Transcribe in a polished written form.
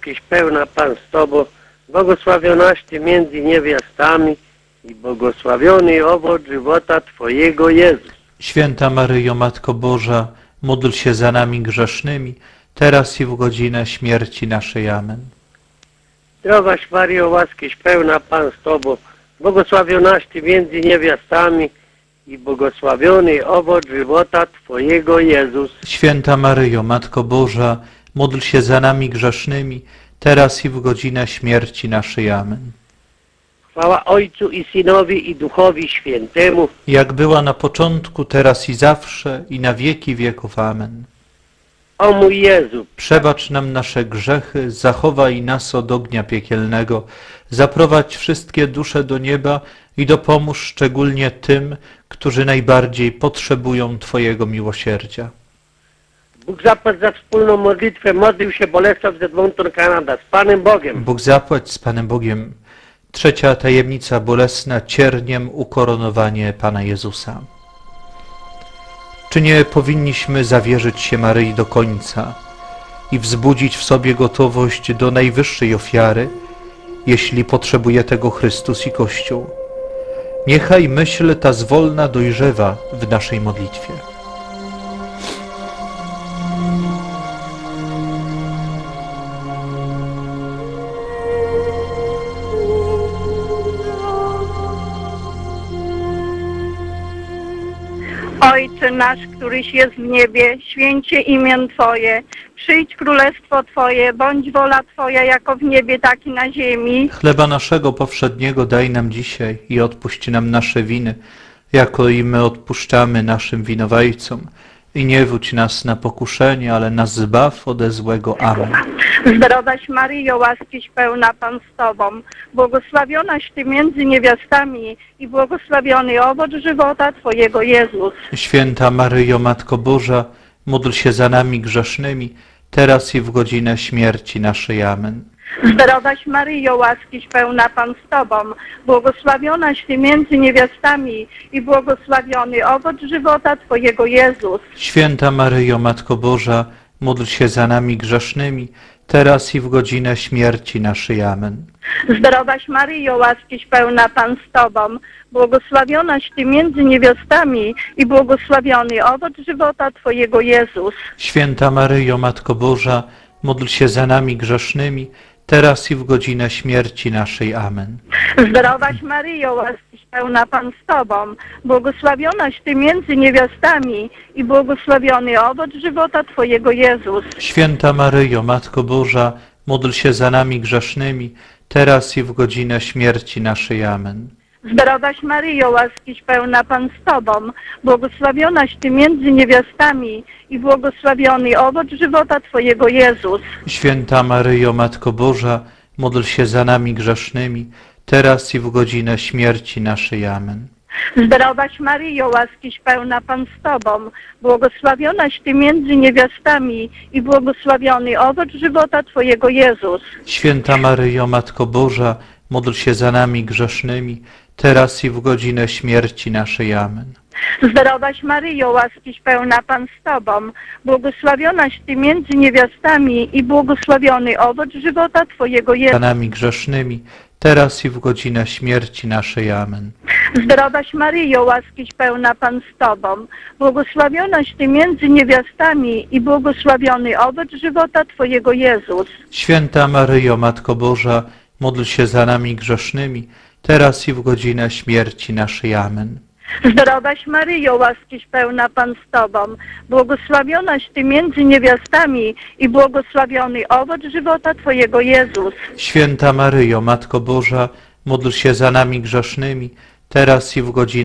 łaskiś pełna Pan z Tobą, błogosławionaś Ty między niewiastami i błogosławiony owoc żywota Twojego, Jezus. Święta Maryjo, Matko Boża, módl się za nami grzesznymi, teraz i w godzinę śmierci naszej. Amen. Zdrowaś Maryjo, łaskiś pełna Pan z Tobą, błogosławionaś Ty między niewiastami i błogosławiony owoc żywota Twojego, Jezus. Święta Maryjo, Matko Boża, módl się za nami grzesznymi, teraz i w godzinę śmierci naszej. Amen. Chwała Ojcu i Synowi i Duchowi Świętemu, Jak była na początku, teraz i zawsze, i na wieki wieków. Amen. o mój Jezu. Przebacz nam nasze grzechy, zachowaj nas od ognia piekielnego, zaprowadź wszystkie dusze do nieba i dopomóż szczególnie tym, którzy najbardziej potrzebują Twojego miłosierdzia. Bóg zapłać za wspólną modlitwę, modlił się Bolesław z Edmonton, Kanada, z Panem Bogiem. Bóg zapłać z Panem Bogiem. Trzecia tajemnica bolesna, cierniem ukoronowanie Pana Jezusa. Czy nie powinniśmy zawierzyć się Maryi do końca i wzbudzić w sobie gotowość do najwyższej ofiary, jeśli potrzebuje tego Chrystus i Kościół? Niechaj myśl ta zwolna dojrzewa w naszej modlitwie. Ojcze nasz, któryś jest w niebie, święcie imię Twoje, przyjdź królestwo Twoje, bądź wola Twoja jako w niebie, tak i na ziemi. Chleba naszego powszedniego daj nam dzisiaj i odpuść nam nasze winy, jako i my odpuszczamy naszym winowajcom. I nie wódź nas na pokuszenie, ale nas zbaw ode złego. Amen. Zdrowaś Maryjo, łaskiś pełna Pan z Tobą, błogosławionaś Ty między niewiastami i błogosławiony owoc żywota Twojego, Jezus. Święta Maryjo, Matko Boża, módl się za nami grzesznymi, teraz i w godzinę śmierci naszej. Amen. Zdrowaś Maryjo, łaskiś pełna Pan z Tobą, błogosławionaś Ty między niewiastami i błogosławiony owoc żywota Twojego, Jezus. Święta Maryjo, Matko Boża, módl się za nami grzesznymi, teraz i w godzinę śmierci naszej. Amen. Zdrowaś Maryjo, łaskiś pełna Pan z Tobą, błogosławionaś Ty między niewiastami i błogosławiony owoc żywota Twojego, Jezus. Święta Maryjo, Matko Boża, módl się za nami grzesznymi, teraz i w godzinę śmierci naszej. Amen. Zdrowaś Maryjo, łaskiś pełna Pan z Tobą, błogosławionaś Ty między niewiastami i błogosławiony owoc żywota Twojego, Jezus. Święta Maryjo, Matko Boża, módl się za nami grzesznymi, teraz i w godzinę śmierci naszej. Amen. Zdrowaś Maryjo, łaskiś pełna Pan z Tobą, błogosławionaś Ty między niewiastami i błogosławiony owoc żywota Twojego, Jezus. Święta Maryjo, Matko Boża, módl się za nami grzesznymi, teraz i w godzinę śmierci naszej. Amen. Zdrowaś Maryjo, łaskiś pełna Pan z Tobą, błogosławionaś Ty między niewiastami i błogosławiony owoc żywota Twojego, Jezus. Święta Maryjo, Matko Boża, módl się za nami grzesznymi, teraz i w godzinę śmierci naszej. Amen. Zdrowaś Maryjo, łaskiś pełna Pan z Tobą, błogosławionaś Ty między niewiastami i błogosławiony owoc żywota Twojego, Za Jezus. nami grzesznymi, teraz i w godzinę śmierci naszej. Amen. Zdrowaś Maryjo, łaskiś pełna Pan z Tobą, błogosławionaś Ty między niewiastami i błogosławiony owoc żywota Twojego, Jezus. Święta Maryjo, Matko Boża, módl się za nami grzesznymi, teraz i w godzinę śmierci naszej. Amen. Zdrowaś Maryjo, łaskiś pełna Pan z Tobą, błogosławionaś Ty między niewiastami i błogosławiony owoc żywota Twojego, Jezus. Święta Maryjo, Matko Boża, módl się za nami grzesznymi, teraz i w godzinę